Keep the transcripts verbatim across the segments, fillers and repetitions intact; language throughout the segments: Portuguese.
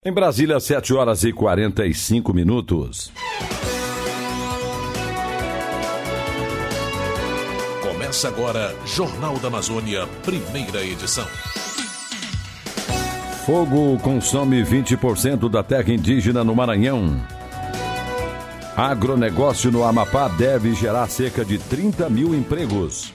Em Brasília, sete horas e quarenta e cinco minutos. Começa agora, Jornal da Amazônia, primeira edição. Fogo consome vinte por cento da terra indígena no Maranhão. Agronegócio no Amapá deve gerar cerca de trinta mil empregos.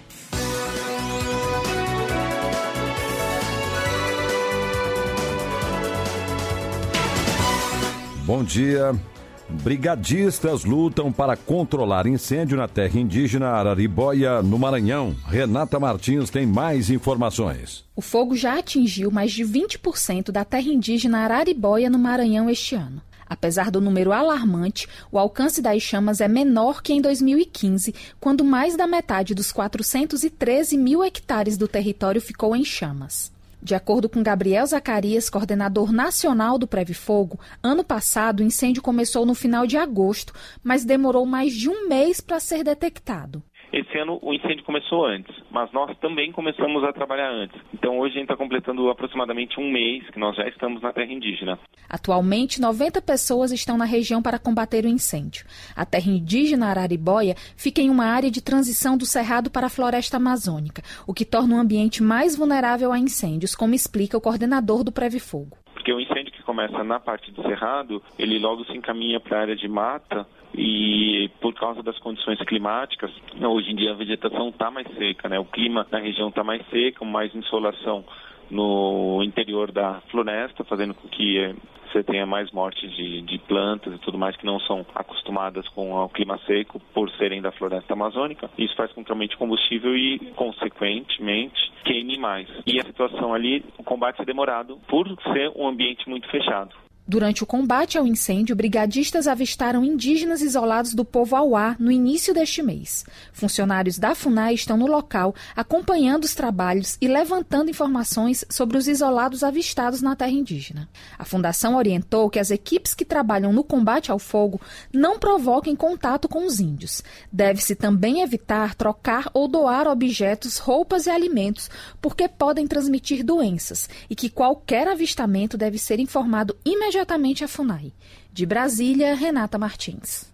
Bom dia. Brigadistas lutam para controlar incêndio na terra indígena Araribóia, no Maranhão. Renata Martins tem mais informações. O fogo já atingiu mais de vinte por cento da terra indígena Araribóia, no Maranhão, este ano. Apesar do número alarmante, o alcance das chamas é menor que em dois mil e quinze, quando mais da metade dos quatrocentos e treze mil hectares do território ficou em chamas. De acordo com Gabriel Zacarias, coordenador nacional do Preve Fogo, ano passado o incêndio começou no final de agosto, mas demorou mais de um mês para ser detectado. Esse ano o incêndio começou antes, mas nós também começamos a trabalhar antes. Então hoje a gente está completando aproximadamente um mês que nós já estamos na terra indígena. Atualmente, noventa pessoas estão na região para combater o incêndio. A terra indígena Araribóia fica em uma área de transição do cerrado para a floresta amazônica, o que torna o ambiente mais vulnerável a incêndios, como explica o coordenador do Preve Fogo. Porque o incêndio que começa na parte do cerrado, ele logo se encaminha para a área de mata e por causa das condições climáticas, hoje em dia a vegetação está mais seca, né? O clima na região está mais seco, mais insolação no interior da floresta, fazendo com que eh, você tenha mais morte de, de plantas e tudo mais que não são acostumadas com o clima seco por serem da floresta amazônica. Isso faz com que aumente o combustível e, consequentemente, queime mais. E a situação ali, o combate é demorado por ser um ambiente muito fechado. Durante o combate ao incêndio, brigadistas avistaram indígenas isolados do povo Auá no início deste mês. Funcionários da FUNAI estão no local, acompanhando os trabalhos e levantando informações sobre os isolados avistados na terra indígena. A Fundação orientou que as equipes que trabalham no combate ao fogo não provoquem contato com os índios. Deve-se também evitar trocar ou doar objetos, roupas e alimentos, porque podem transmitir doenças, e que qualquer avistamento deve ser informado imediatamente imediatamente a FUNAI. De Brasília, Renata Martins.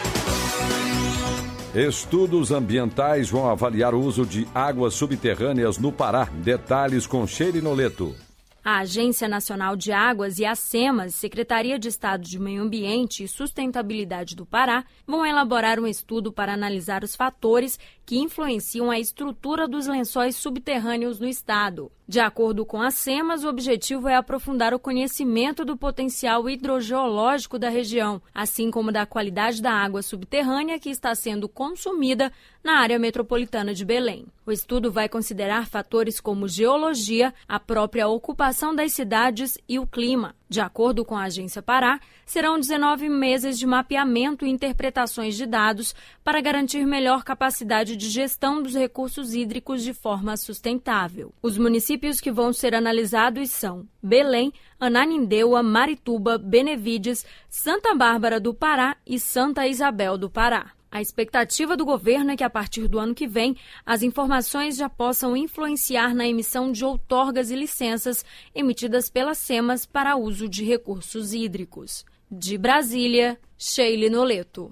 Estudos ambientais vão avaliar o uso de águas subterrâneas no Pará. Detalhes com Sheila Noleto. A Agência Nacional de Águas e a SEMAS, Secretaria de Estado de Meio Ambiente e Sustentabilidade do Pará, vão elaborar um estudo para analisar os fatores que influenciam a estrutura dos lençóis subterrâneos no estado. De acordo com a SEMAS, o objetivo é aprofundar o conhecimento do potencial hidrogeológico da região, assim como da qualidade da água subterrânea que está sendo consumida na área metropolitana de Belém. O estudo vai considerar fatores como geologia, a própria ocupação das cidades e o clima. De acordo com a Agência Pará, serão dezenove meses de mapeamento e interpretações de dados para garantir melhor capacidade de gestão dos recursos hídricos de forma sustentável. Os municípios que vão ser analisados são Belém, Ananindeua, Marituba, Benevides, Santa Bárbara do Pará e Santa Isabel do Pará. A expectativa do governo é que, a partir do ano que vem, as informações já possam influenciar na emissão de outorgas e licenças emitidas pela SEMAS para uso de recursos hídricos. De Brasília, Sheila Noleto.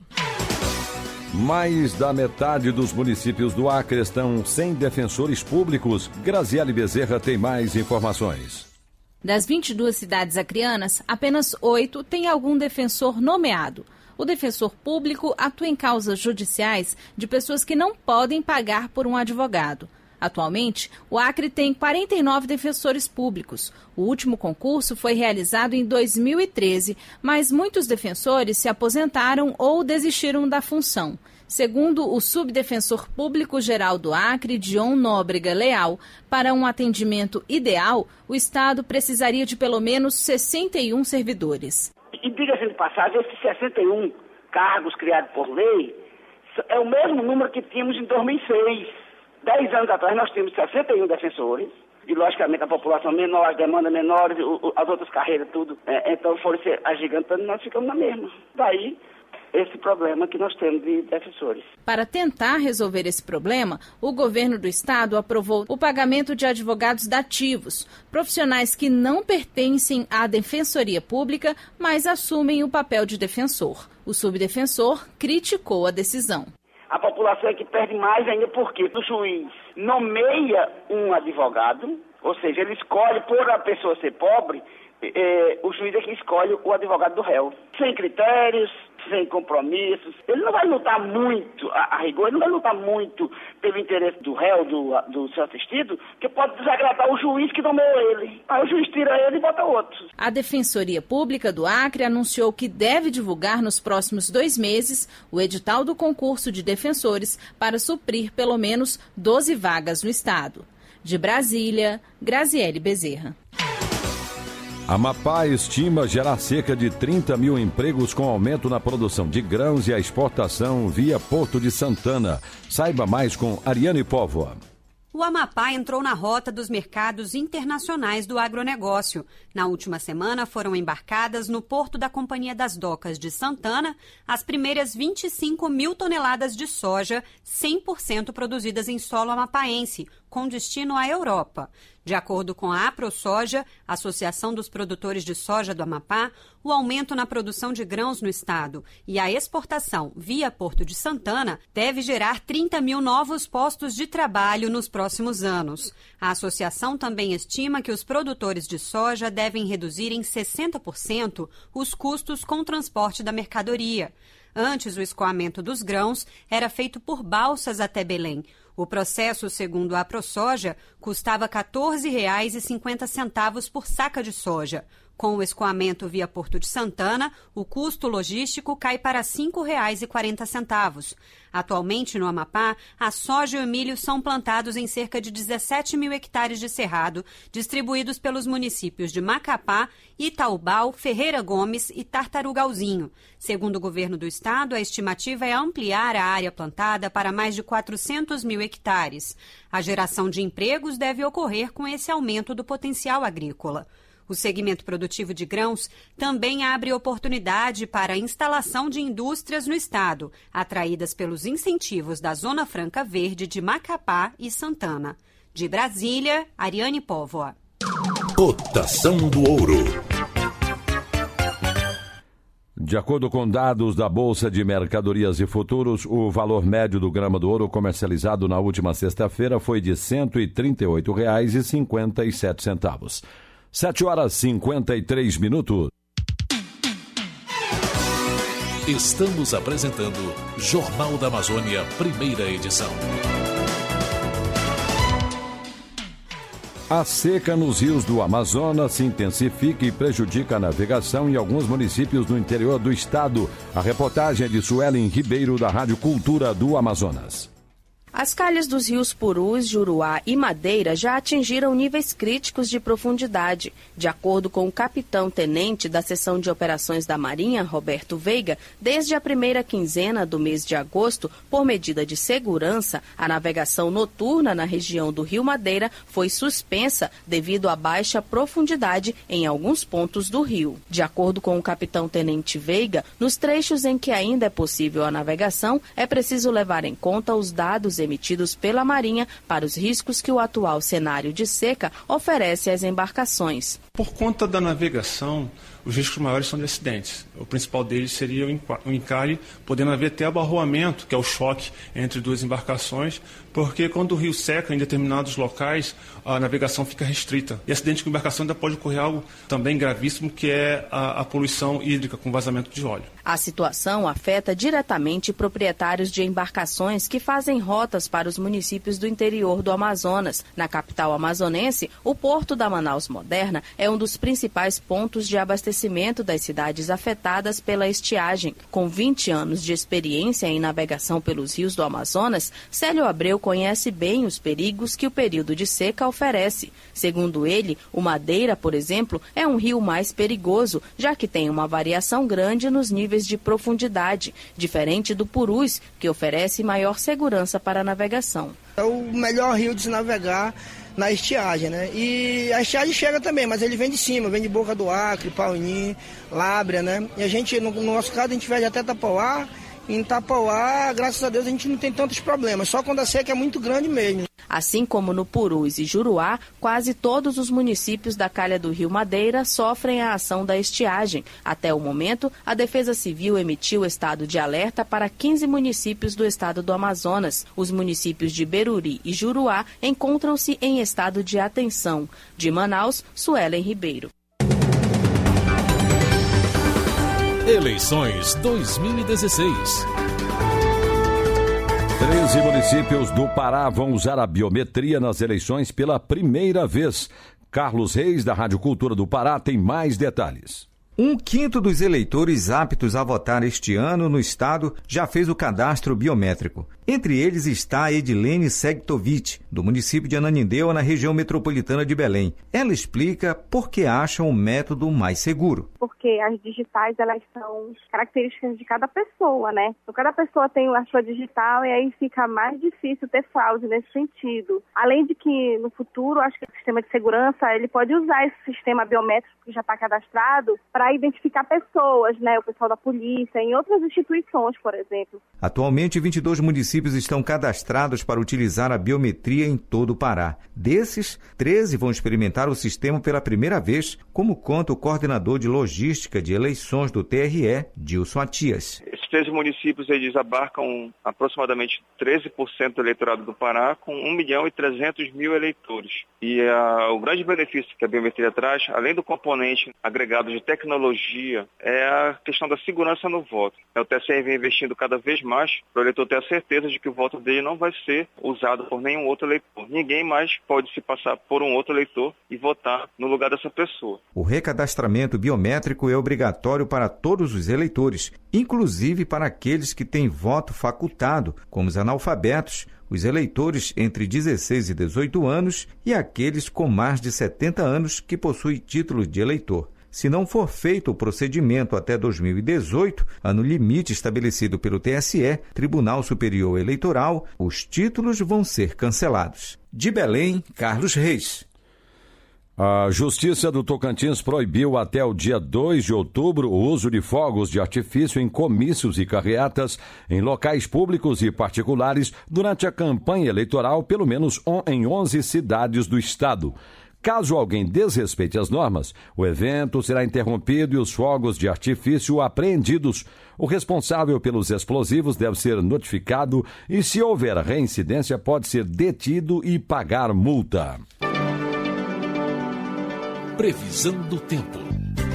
Mais da metade dos municípios do Acre estão sem defensores públicos. Graziele Bezerra tem mais informações. Das vinte e duas cidades acreanas, apenas oito têm algum defensor nomeado. O defensor público atua em causas judiciais de pessoas que não podem pagar por um advogado. Atualmente, o Acre tem quarenta e nove defensores públicos. O último concurso foi realizado em dois mil e treze, mas muitos defensores se aposentaram ou desistiram da função. Segundo o subdefensor público-geral do Acre, Dion Nóbrega Leal, para um atendimento ideal, o Estado precisaria de pelo menos sessenta e um servidores. E diga-se de passagem, esses sessenta e um cargos criados por lei é o mesmo número que tínhamos em dois mil e seis. Dez anos atrás nós tínhamos sessenta e um defensores, e logicamente a população menor, as demandas menores, as outras carreiras, tudo. É, então foram se agigantando e nós ficamos na mesma. Daí esse problema que nós temos de defensores. Para tentar resolver esse problema, o governo do estado aprovou o pagamento de advogados dativos, profissionais que não pertencem à Defensoria Pública, mas assumem o papel de defensor. O subdefensor criticou a decisão. A população é que perde mais ainda porque o juiz nomeia um advogado, ou seja, ele escolhe, por a pessoa ser pobre, é, o juiz é que escolhe o advogado do réu. Sem critérios, sem compromissos. Ele não vai lutar muito, a, a rigor, ele não vai lutar muito pelo interesse do réu, do, do seu assistido, que pode desagradar o juiz que nomeou ele. Aí o juiz tira ele e bota outro. A Defensoria Pública do Acre anunciou que deve divulgar nos próximos dois meses o edital do concurso de defensores para suprir pelo menos doze vagas no estado. De Brasília, Graziele Bezerra. Amapá estima gerar cerca de trinta mil empregos com aumento na produção de grãos e a exportação via Porto de Santana. Saiba mais com Ariane Póvoa. O Amapá entrou na rota dos mercados internacionais do agronegócio. Na última semana foram embarcadas no Porto da Companhia das Docas de Santana as primeiras vinte e cinco mil toneladas de soja, cem por cento produzidas em solo amapaense, com destino à Europa. De acordo com a AproSoja, Associação dos Produtores de Soja do Amapá, o aumento na produção de grãos no estado e a exportação via Porto de Santana deve gerar trinta mil novos postos de trabalho nos próximos anos. A associação também estima que os produtores de soja devem reduzir em sessenta por cento os custos com o transporte da mercadoria. Antes, o escoamento dos grãos era feito por balsas até Belém. O processo, segundo a AproSoja, custava quatorze reais e cinquenta centavos por saca de soja. Com o escoamento via Porto de Santana, o custo logístico cai para cinco reais e quarenta centavos. Atualmente, no Amapá, a soja e o milho são plantados em cerca de dezessete mil hectares de cerrado, distribuídos pelos municípios de Macapá, Itaubal, Ferreira Gomes e Tartarugalzinho. Segundo o governo do estado, a estimativa é ampliar a área plantada para mais de quatrocentos mil hectares. A geração de empregos deve ocorrer com esse aumento do potencial agrícola. O segmento produtivo de grãos também abre oportunidade para a instalação de indústrias no estado, atraídas pelos incentivos da Zona Franca Verde de Macapá e Santana. De Brasília, Ariane Póvoa. Cotação do ouro. De acordo com dados da Bolsa de Mercadorias e Futuros, o valor médio do grama do ouro comercializado na última sexta-feira foi de cento e trinta e oito reais e cinquenta e sete centavos. sete horas e cinquenta e três minutos. Estamos apresentando Jornal da Amazônia, primeira edição. A seca nos rios do Amazonas se intensifica e prejudica a navegação em alguns municípios do interior do estado. A reportagem é de Suelen Ribeiro, da Rádio Cultura do Amazonas. As calhas dos rios Purus, Juruá e Madeira já atingiram níveis críticos de profundidade. De acordo com o capitão-tenente da Seção de Operações da Marinha, Roberto Veiga, desde a primeira quinzena do mês de agosto, por medida de segurança, a navegação noturna na região do Rio Madeira foi suspensa devido à baixa profundidade em alguns pontos do rio. De acordo com o capitão-tenente Veiga, nos trechos em que ainda é possível a navegação, é preciso levar em conta os dados emitidos pela Marinha para os riscos que o atual cenário de seca oferece às embarcações. Por conta da navegação, os riscos maiores são de acidentes. O principal deles seria o encalhe, podendo haver até abarroamento, que é o choque entre duas embarcações, porque quando o rio seca em determinados locais, a navegação fica restrita. E acidente com embarcação ainda pode ocorrer algo também gravíssimo, que é a, a poluição hídrica com vazamento de óleo. A situação afeta diretamente proprietários de embarcações que fazem rotas para os municípios do interior do Amazonas. Na capital amazonense, o Porto da Manaus Moderna é um dos principais pontos de abastecimento das cidades afetadas pela estiagem. Com vinte anos de experiência em navegação pelos rios do Amazonas, Célio Abreu conhece bem os perigos que o período de seca oferece. Segundo ele, o Madeira, por exemplo, é um rio mais perigoso, já que tem uma variação grande nos níveis de profundidade, diferente do Purus, que oferece maior segurança para a navegação. É o melhor rio de se navegar na estiagem, né? E a estiagem chega também, mas ele vem de cima, vem de Boca do Acre, Paulim, Lábrea, né? E a gente, no, no nosso caso, a gente vai até Tapauá. Em Tapauá, graças a Deus, a gente não tem tantos problemas, só quando a seca é muito grande mesmo. Assim como no Purus e Juruá, quase todos os municípios da calha do Rio Madeira sofrem a ação da estiagem. Até o momento, a Defesa Civil emitiu estado de alerta para quinze municípios do estado do Amazonas. Os municípios de Beruri e Juruá encontram-se em estado de atenção. De Manaus, Suelen Ribeiro. Eleições dois mil e dezesseis. treze municípios do Pará vão usar a biometria nas eleições pela primeira vez. Carlos Reis, da Rádio Cultura do Pará, tem mais detalhes. Um quinto dos eleitores aptos a votar este ano no estado já fez o cadastro biométrico. Entre eles está a Edilene Segtovich, do município de Ananindeua, na região metropolitana de Belém. Ela explica por que acha o método mais seguro. Porque as digitais, elas são características de cada pessoa, né? Então, cada pessoa tem a sua digital e aí fica mais difícil ter fraude nesse sentido. Além de que, no futuro, acho que o sistema de segurança, ele pode usar esse sistema biométrico que já está cadastrado para identificar pessoas, né? O pessoal da polícia, em outras instituições, por exemplo. Atualmente, vinte e dois municípios estão cadastrados para utilizar a biometria em todo o Pará. Desses, treze vão experimentar o sistema pela primeira vez, como conta o coordenador de logística de eleições do T R E, Dilson Atias. Esses treze municípios eles abarcam aproximadamente treze por cento do eleitorado do Pará, com um milhão e trezentos mil eleitores. E a, o grande benefício que a biometria traz, além do componente agregado de tecnologia, é a questão da segurança no voto. O T S E vem investindo cada vez mais para o eleitor ter a certeza de que o voto dele não vai ser usado por nenhum outro eleitor. Ninguém mais pode se passar por um outro eleitor e votar no lugar dessa pessoa. O recadastramento biométrico é obrigatório para todos os eleitores, inclusive para aqueles que têm voto facultado, como os analfabetos, os eleitores entre dezesseis e dezoito anos e aqueles com mais de setenta anos que possuem título de eleitor. Se não for feito o procedimento até dois mil e dezoito, ano limite estabelecido pelo T S E, Tribunal Superior Eleitoral, os títulos vão ser cancelados. De Belém, Carlos Reis. A Justiça do Tocantins proibiu até o dia dois de outubro o uso de fogos de artifício em comícios e carreatas em locais públicos e particulares durante a campanha eleitoral, pelo menos em onze cidades do estado. Caso alguém desrespeite as normas, o evento será interrompido e os fogos de artifício apreendidos. O responsável pelos explosivos deve ser notificado e, se houver reincidência, pode ser detido e pagar multa. Previsão do tempo.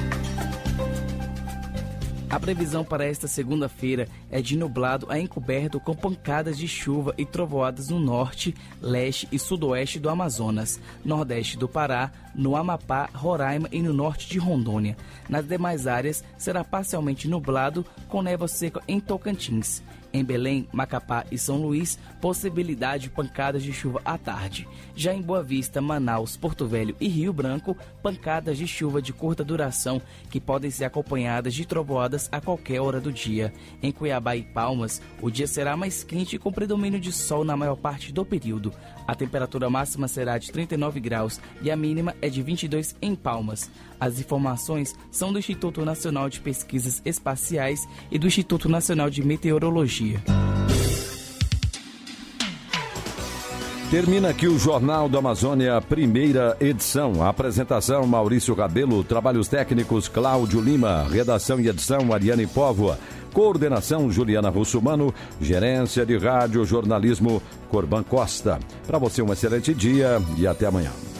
A previsão para esta segunda-feira é de nublado a encoberto com pancadas de chuva e trovoadas no norte, leste e sudoeste do Amazonas, nordeste do Pará, no Amapá, Roraima e no norte de Rondônia. Nas demais áreas será parcialmente nublado com névoa seca em Tocantins. Em Belém, Macapá e São Luís, possibilidade de pancadas de chuva à tarde. Já em Boa Vista, Manaus, Porto Velho e Rio Branco, pancadas de chuva de curta duração que podem ser acompanhadas de trovoadas a qualquer hora do dia. Em Cuiabá e Palmas, o dia será mais quente com predomínio de sol na maior parte do período. A temperatura máxima será de trinta e nove graus e a mínima é de vinte e dois em Palmas. As informações são do Instituto Nacional de Pesquisas Espaciais e do Instituto Nacional de Meteorologia. Termina aqui o Jornal da Amazônia, primeira edição. A apresentação, Maurício Rabelo, trabalhos técnicos, Cláudio Lima, redação e edição, Ariane Póvoa, coordenação, Juliana Russumano, gerência de rádio, jornalismo, Corban Costa. Para você, um excelente dia e até amanhã.